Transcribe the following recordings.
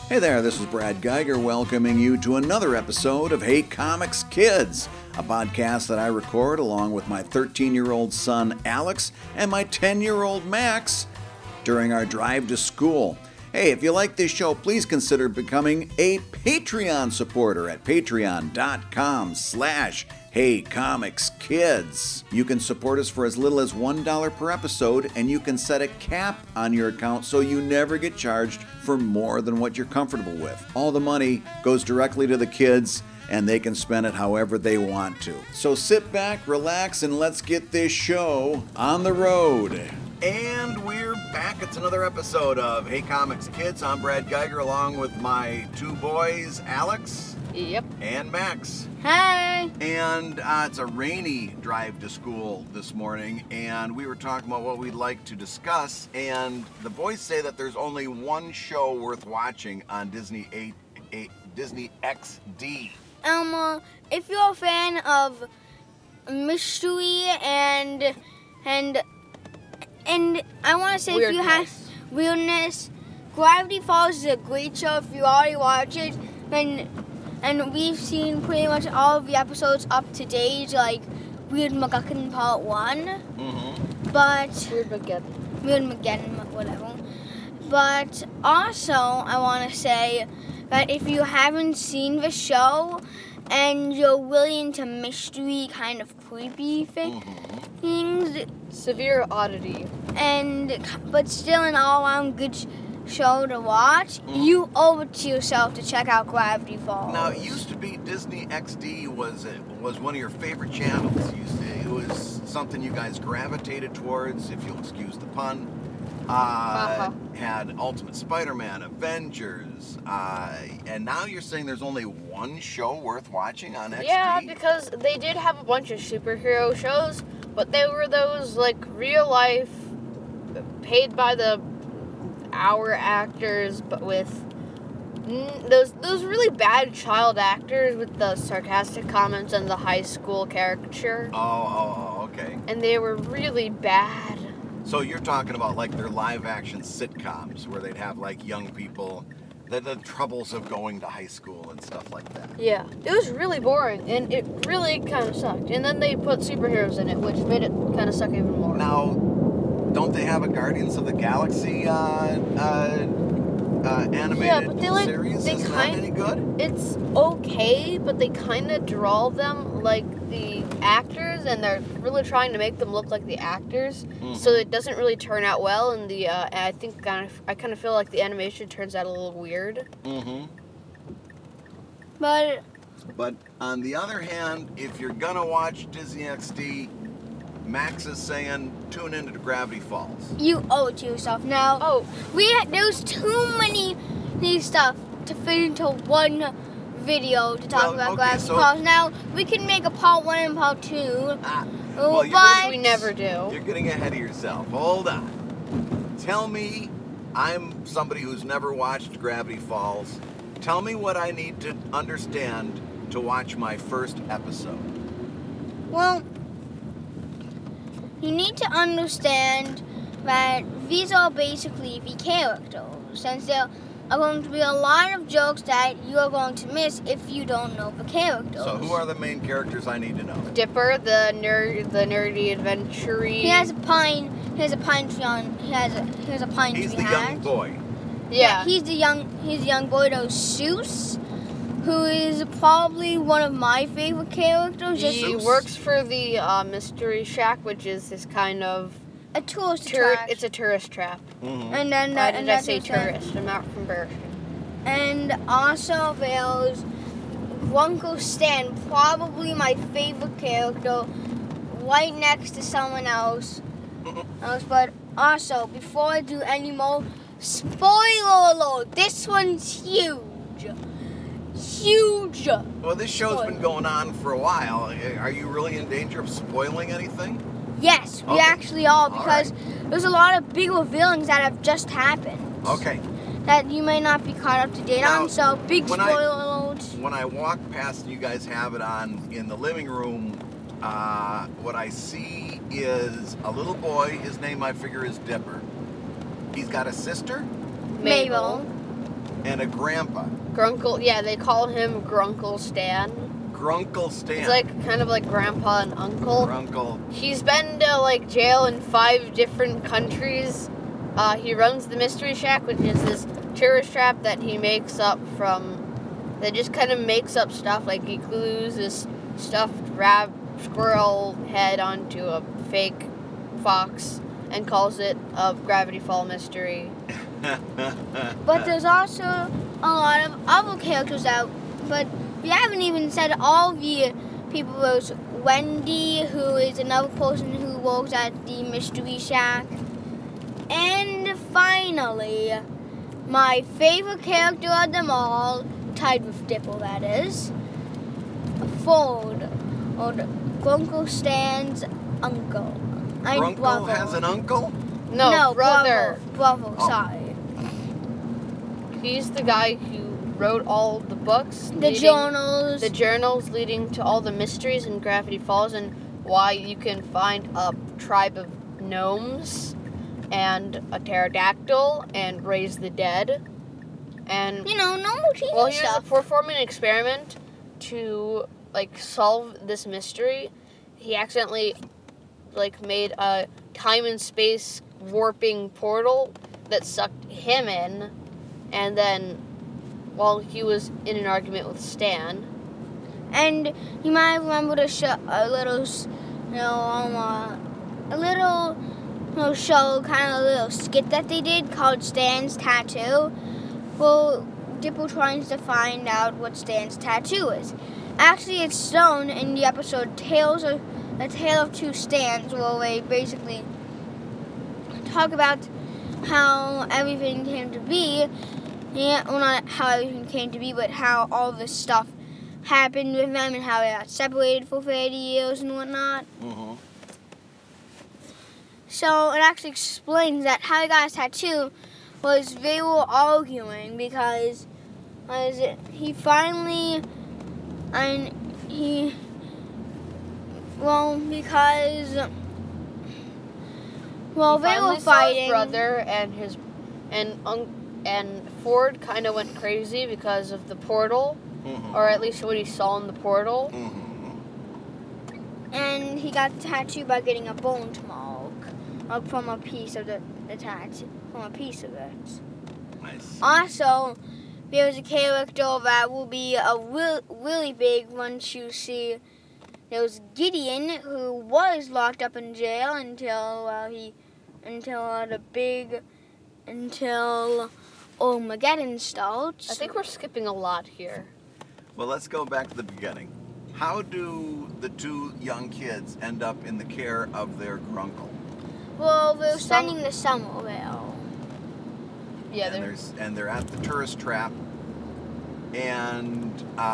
Hey there, this is Brad Geiger welcoming you to another episode of Hey Comics Kids, a podcast that I record along with my 13-year-old son Alex and my 10-year-old Max during our drive to school. Hey, if you like this show, please consider becoming a Patreon supporter at patreon.com/HeyComicsKids. You can support us for as little as $1 per episode, and you can set a cap on your account so you never get charged for more than what you're comfortable with. All the money goes directly to the kids, and they can spend it however they want to. So sit back, relax, and let's get this show on the road. And we're back. It's another episode of Hey Comics Kids. I'm Brad Geiger along with my two boys, Alex. Yep. And Max. Hi. And it's a rainy drive to school this morning, and we were talking about what we'd like to discuss, and the boys say that there's only one show worth watching on Disney XD. If you're a fan of mystery and I want to say if you have weirdness, Gravity Falls is a great show if you already watch it. And we've seen pretty much all of the episodes up to date, like Weird McGuckin Part 1. Mm-hmm. But Weird Mageddon, whatever. But also, I want to say that if you haven't seen the show and you're really into mystery, kind of creepy things, severe oddity, but still an all-around good show to watch, you owe it to yourself to check out Gravity Falls. Now, it used to be Disney XD was one of your favorite channels. It was something you guys gravitated towards, if you'll excuse the pun. Had Ultimate Spider-Man, Avengers, and now you're saying there's only one show worth watching on XD? Yeah, because they did have a bunch of superhero shows, but they were those like real life, paid by the hour actors, but with those really bad child actors with the sarcastic comments and the high school caricature. Oh, okay. And they were really bad. So you're talking about like their live action sitcoms where they'd have like young people, the troubles of going to high school and stuff like that. Yeah, it was really boring, and it really kind of sucked. And then they put superheroes in it, which made it kind of suck even more. Now, don't they have a Guardians of the Galaxy animated series? Isn't that any good? It's okay, but they kind of draw them like the actors, and they're really trying to make them look like the actors, so it doesn't really turn out well. And I kind of feel like the animation turns out a little weird. Mm-hmm. But on the other hand, if you're gonna watch Disney XD, Max is saying tune into Gravity Falls. you owe it to yourself. Now, there's too many stuff to fit into one video to talk about Gravity Falls. Now, we can make a part 1 and part 2. But we never do. You're getting ahead of yourself. Hold on. Tell me, I'm somebody who's never watched Gravity Falls. Tell me what I need to understand to watch my first episode. Well, you need to understand that these are basically the characters, since there are going to be a lot of jokes that you are going to miss if you don't know the characters. So who are the main characters I need to know? Dipper, the nerdy adventurer. He has a pine tree on. He has a pine tree. He's the hat. young boy. Yeah. He's the young boy. Though Seuss, who is probably one of my favorite characters. He works for the Mystery Shack, which is this kind of a tourist attraction. It's a tourist trap. Mm-hmm. And then Why did I say tourist? I'm not from Berkshire. And also there's Grunkle Stan, probably my favorite character, right next to someone else. But also, before I do any more, spoiler alert, this one's huge. Huge! Well, this show's been going on for a while. Are you really in danger of spoiling anything? Yes, we actually are, because there's a lot of big revealings that have just happened. Okay. That you may not be caught up to date on, so big spoiler alert. When I walk past and you guys have it on in the living room, what I see is a little boy. His name, I figure, is Dipper. He's got a sister? Mabel. And a grandpa. Grunkle, yeah, they call him Grunkle Stan. Grunkle Stan. It's like kind of like grandpa and uncle. Grunkle. He's been to like jail in 5 different countries. He runs the Mystery Shack, which is this tourist trap that he makes up that just kind of makes up stuff. Like he glues this stuffed squirrel head onto a fake fox and calls it a Gravity Fall mystery. But there's also a lot of other characters out, but we haven't even said all the people. There's Wendy, who is another person who works at the Mystery Shack. And finally, my favorite character of them all, tied with Dipple, that is, Ford, or Grunkle Stan's uncle. Grunkle has an uncle? No, brother. Brother, Oh. sorry. He's the guy who wrote all the books. The journals. The journals leading to all the mysteries in Gravity Falls and why you can find a tribe of gnomes and a pterodactyl and raise the dead. And normal TV well, he was stuff. performing an experiment to solve this mystery. He accidentally made a time and space warping portal that sucked him in, and then while he was in an argument with Stan. And you might remember the show, a little show, kind of a little skit that they did called Stan's Tattoo. Well, Dipple tries to find out what Stan's tattoo is. Actually, it's shown in the episode A Tale of Two Stans, where they basically talk about how everything came to be. Yeah, well, not how everything came to be, but how all this stuff happened with them and how they got separated for 30 years and whatnot. Mm-hmm. So it actually explains that how he got his tattoo was they were arguing because they were Saw fighting. his brother and Ford kind of went crazy because of the portal, Mm-hmm. or at least what he saw in the portal. Mm-hmm. And he got the tattoo by getting a bone mark from a piece of the tattoo, from a piece of it. Nice. Also, there's a character that will be really big once you see. There was Gideon, who was locked up in jail until Armageddon starts. I think we're skipping a lot here. Well, let's go back to the beginning. How do the two young kids end up in the care of their grunkle? Well, they're spending the summer there. Yeah, and they're at the tourist trap. And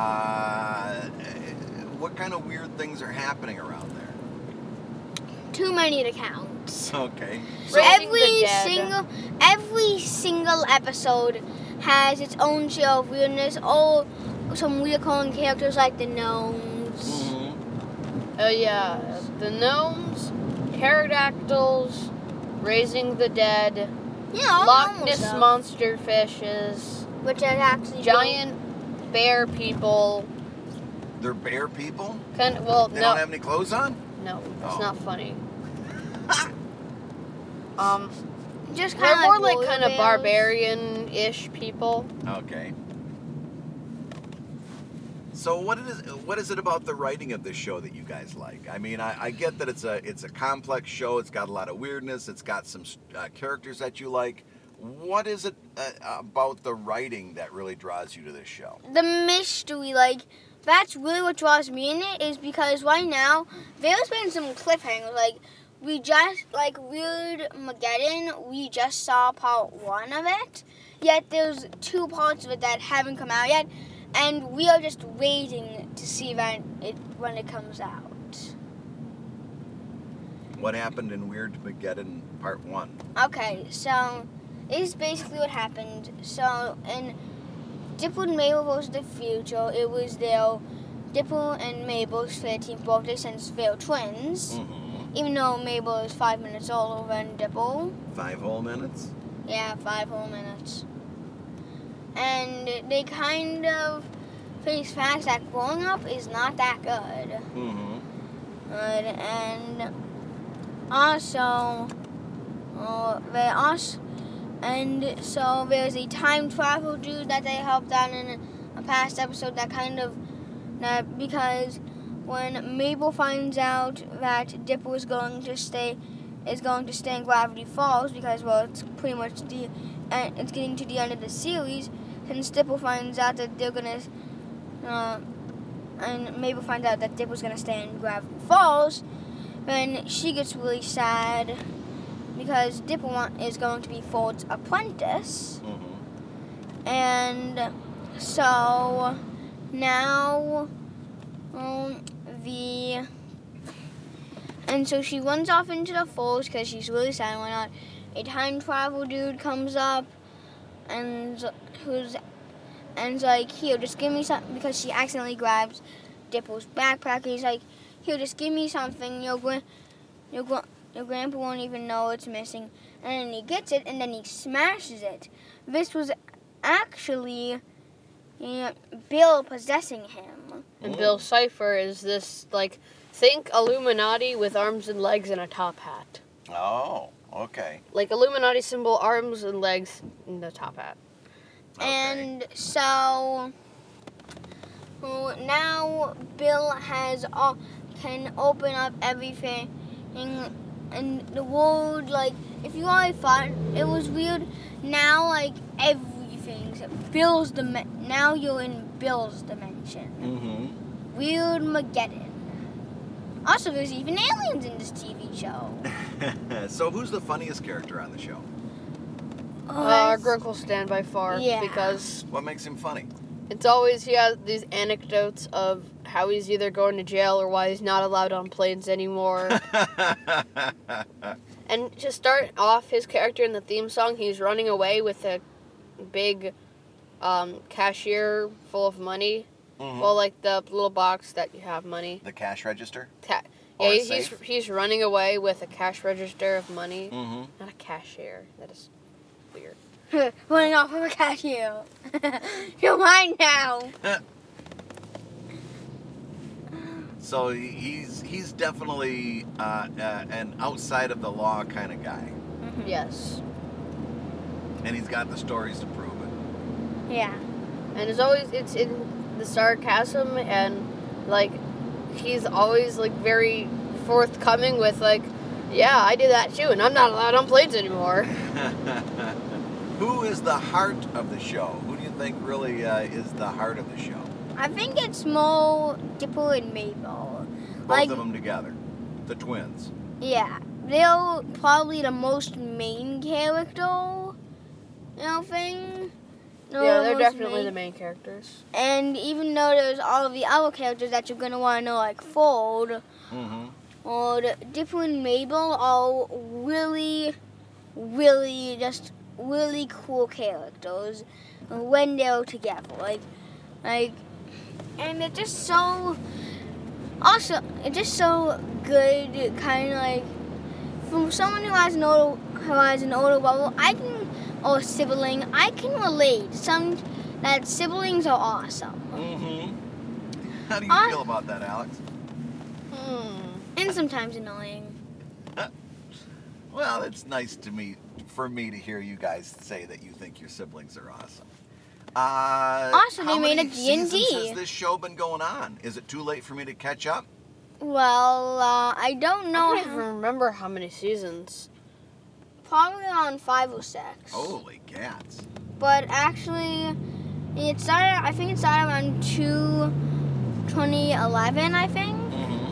what kind of weird things are happening around there? Too many to count. Okay. So Raising the dead. every single episode has its own share of weirdness. Or some weird calling characters like the gnomes. Mm-hmm. Yeah, the gnomes, pterodactyls, raising the dead, Yeah, all Loch normal Ness stuff. monster fishes, Which are actually giant bear people. They're bear people? They They no, don't have any clothes on? no, that's Oh. not funny. just They're kind more of like kind of barbarian-ish people. Okay. So what is it about the writing of this show that you guys like? I mean, I get that it's a complex show. It's got a lot of weirdness. It's got some characters that you like. What is it about the writing that really draws you to this show? The mystery, that's really what draws me in it, is because right now there's been some cliffhangers. We just Weird Mageddon, we just saw part 1 of it. Yet there's 2 parts of it that haven't come out yet. And we are just waiting to see when it comes out. What happened in Weird Mageddon Part 1? Okay, so this is basically what happened. So in Dipple and Mabel vs. the Future, it was their Dipple and Mabel's 13th birthday since they're twins. Mm-hmm. Even though Mabel is 5 minutes older than Dipple. 5 whole minutes? Yeah, 5 whole minutes. And and they kind of face facts that growing up is not that good. Mm-hmm. And also, and so there's a time travel dude that they helped out in a past episode because when Mabel finds out that Dipper is going to stay in Gravity Falls because it's pretty much it's getting to the end of the series, since Dipper finds out that they're gonna and Mabel finds out that Dipper's gonna stay in Gravity Falls, then she gets really sad because Dipper is going to be Ford's apprentice. Mm-hmm. And so now and so she runs off into the forest because she's really sad and whatnot. A time travel dude comes up and is like, here, just give me something, because she accidentally grabs Dipper's backpack. He's like, here, just give me something. Your grandpa won't even know it's missing. And then he gets it, and then he smashes it. This was actually Bill possessing him. And Bill Cipher is this, like, think Illuminati with arms and legs and a top hat. Oh, okay. Like Illuminati symbol, arms and legs, and the top hat. Okay. And so now Bill can open up everything in the world. Like, if you already thought it was weird, now like everything's Bill's now you're in Bill's dimension. Mm-hmm. Weird Mageddon. Also, there's even aliens in this TV show. So who's the funniest character on the show? Grunkle Stan by far. Yeah. Because What makes him funny? it's always, he has these anecdotes of how he's either going to jail or why he's not allowed on planes anymore. And to start off his character in the theme song, he's running away with a big cashier full of money. Mhm. Well, like the little box that you have money. The cash register? Yeah, Or a he's safe? he's running away with a cash register of money. Mm-hmm. Not a cashier. That is weird. Running off of a cashew. You're mine now. So he's definitely an outside of the law kind of guy, Yes. and he's got the stories to prove it. Yeah. And it's in the sarcasm, and like he's always like very forthcoming with like, yeah, I do that too, and I'm not allowed on planes anymore. Who is the heart of the show? Who do you think really is the heart of the show? I think it's more Dipper and Mabel. Both of them together, the twins. Yeah, they're probably the most main character, thing. Yeah, they're definitely the main characters. And even though there's all of the other characters that you're going to want to know, like Ford, Mm-hmm. or Dipper and Mabel are really, really, just really cool characters when they're together. Like, and it's just so, also, it's just so good, kind of like, from someone who has an older brother, or sibling, I can relate that siblings are awesome. Mm-hmm. How do you feel about that, Alex? And sometimes annoying. Well, it's nice for me to hear you guys say that you think your siblings are awesome. Also, they made a D&D. How many seasons has this show been going on? Is it too late for me to catch up? Well, I don't know. I don't even remember how many seasons. Probably around 5 or 6. Holy cats. But actually, I think it started around 2011, I think. Mm-hmm.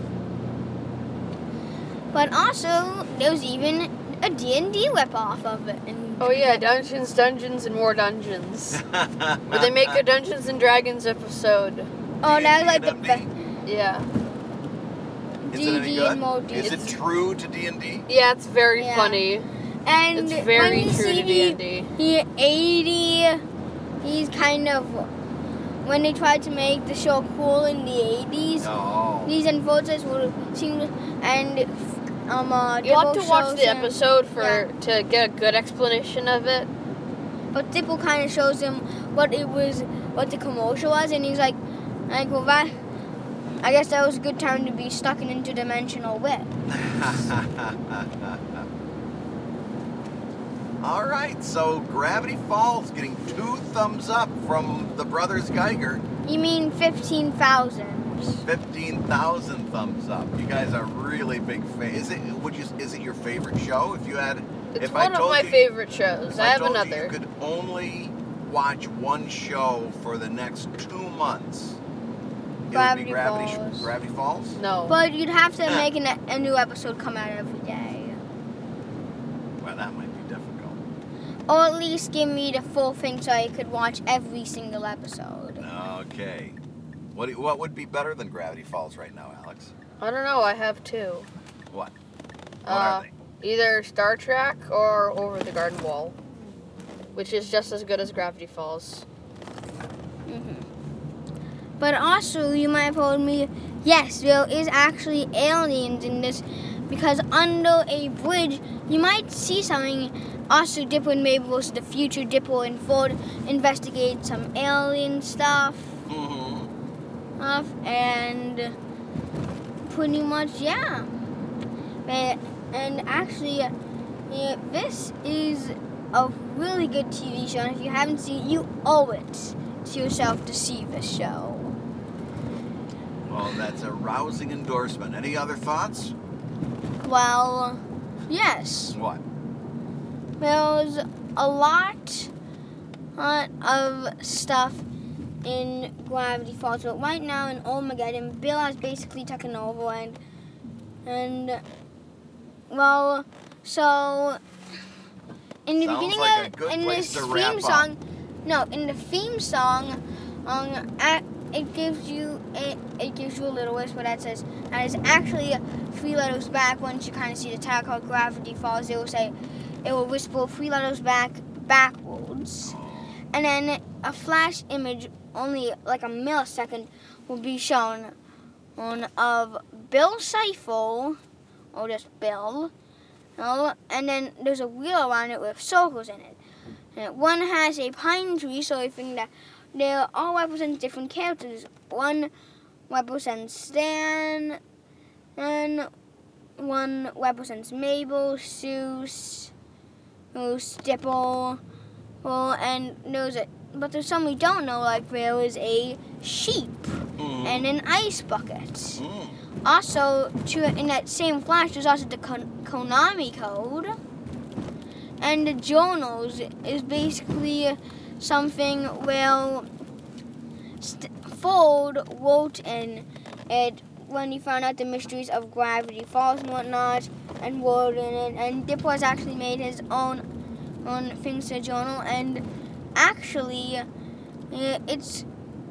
But also, there's even a D&D ripoff of it. Oh yeah, Dungeons, and More Dungeons. Where they make a Dungeons and Dragons episode. Oh, that's like the D&D? best. Yeah. Is it any good? more Is it true to D&D? Yeah, it's very Yeah. funny. And It's very when you true to see D&D. he's kind of, when they tried to make the show cool in the 80s, Oh. these enforcers would seem, and You'll have to Dipper watch shows the him- episode yeah. to get a good explanation of it. But Dipper kind of shows him what the commercial was, and he's like, well, that, I guess that was a good time to be stuck in interdimensional whip. All right, so Gravity Falls getting 2 thumbs up from the Brothers Geiger. You mean 15,000? 15,000 thumbs up. You guys are really big fans. Is it your favorite show? It's one of my favorite shows. I have another. If you could only watch one show for the next 2 months, Gravity Falls. Gravity Falls? No. But you'd have to make a new episode come out every day. Well, that might be difficult. Or at least give me the full thing so I could watch every single episode. Okay. What would be better than Gravity Falls right now, Alex? I don't know. I have 2. What? What are they? Either Star Trek or Over the Garden Wall, which is just as good as Gravity Falls. But also, you might have told me, yes, there is actually aliens in this, because under a bridge, you might see something. Also, Dipper and Mabel goes to the future. Dipper and Ford investigate some alien stuff. And pretty much, yeah. And actually, this is a really good TV show. And if you haven't seen it, you owe it to yourself to see this show. Well, that's a rousing endorsement. Any other thoughts? Well, yes. What? There's a lot of stuff in Gravity Falls, but right now in Armageddon, Bill has basically taken over, and well, so in the Sounds beginning like a of good in place this to wrap theme up. song, in the theme song, it gives you a little whisper that says that is actually 3 letters back. Once you kind of see the tag called Gravity Falls, it will whisper 3 letters backwards, and then a flash image, only like a millisecond, will be shown of Bill Cipher, or just Bill, and then there's a wheel around it with circles in it. And one has a pine tree, so I think that they all represent different characters. One represents Stan, and one represents Mabel, Seuss, Dipper, but there's some we don't know, like there is a sheep and an ice bucket. Also, in that same flash, there's also the Konami code. And the journals is basically something where Ford wrote in it when he found out the mysteries of Gravity Falls and whatnot, and wrote in it. And Dip has actually made his own things to the journal. And actually, to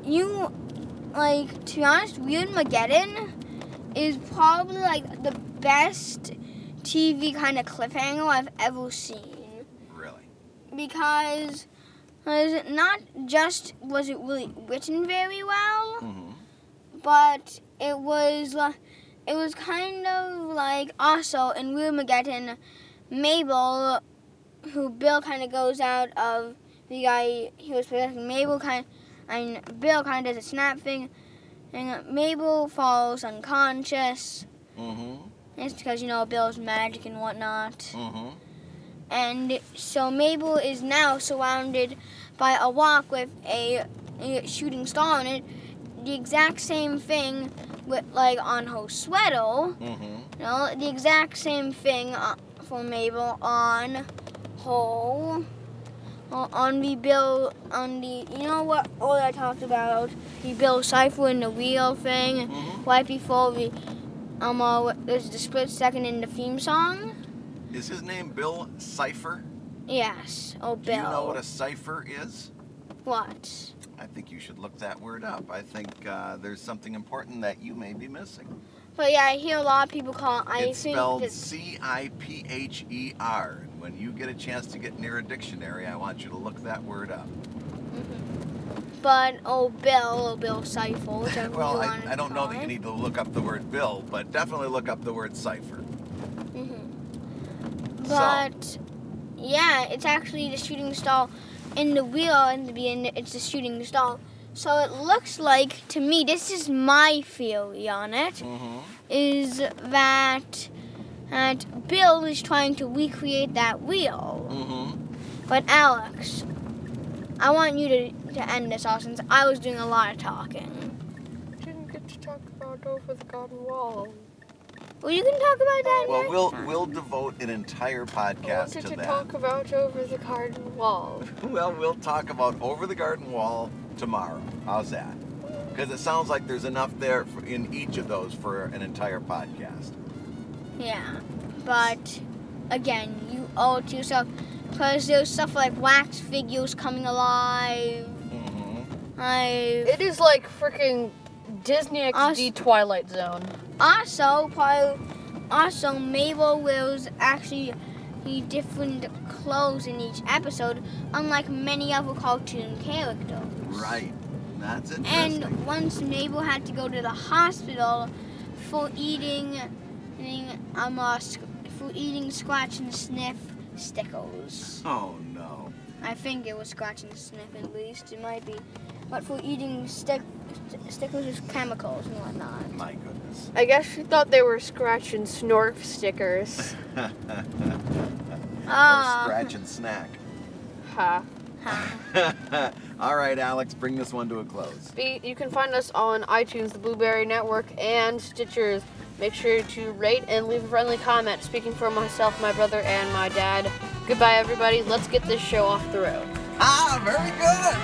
be honest, Weirdmageddon is probably like the best TV kind of cliffhanger I've ever seen. Really? Because not just was it really written very well, but it was kind of like also in Weirdmageddon, Mabel, who Bill kind of goes out of the guy he was possessing. Bill kind of does a snap thing, and Mabel falls unconscious. It's because, Bill's magic and whatnot. And so Mabel is now surrounded by a rock with a shooting star on it. The exact same thing with, on her sweater. The exact same thing for Mabel on her. What all I talked about, the Bill Cipher and the wheel thing, right before there's the split second in the theme song. Is his name Bill Cipher? Yes, Bill. Do you know what a cipher is? What? I think you should look that word up. I think there's something important that you may be missing. But yeah, I hear a lot of people call it. It's spelled Cipher. When you get a chance to get near a dictionary, I want you to look that word up. But Bill Cipher, whichever Well, you want I don't know that you need to look up the word Bill, but definitely look up the word cipher. But yeah, it's actually the shooting star in the wheel and it's a shooting star. So it looks like, to me, this is my theory on it, is that Bill is trying to recreate that wheel. But Alex, I want you to end this off since I was doing a lot of talking. Didn't get to talk about Over the Garden Wall. Well, you can talk about that next Well, time. we'll devote an entire I podcast wanted to to that. talk about Over the Garden Wall. Well, we'll talk about Over the Garden Wall tomorrow. How's that? Because it sounds like there's enough there in each of those for an entire podcast. Yeah, but again, you owe it to yourself because there's stuff like wax figures coming alive. It is like freaking Disney XD Twilight Zone. Also, Mabel wears actually different clothes in each episode, unlike many other cartoon characters. Right. That's interesting. And once Mabel had to go to the hospital for eating scratch and sniff stickers. Oh, no. I think it was scratch and sniff at least. It might be. But for eating stickers with chemicals and whatnot. My goodness. I guess she thought they were scratch and snorf stickers. Or Ah. scratch and snack. Ha. All right, Alex, bring this one to a close. You can find us on iTunes, the Blueberry Network, and Stitchers. Make sure to rate and leave a friendly comment. Speaking for myself, my brother, and my dad. Goodbye, everybody. Let's get this show off the road. Ah, very good.